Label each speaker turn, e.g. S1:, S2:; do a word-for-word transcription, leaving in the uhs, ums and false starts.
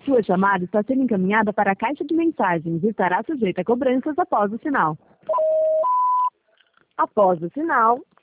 S1: Sua chamada está sendo encaminhada para a caixa de mensagens e estará sujeita a cobranças após o sinal. Após o sinal,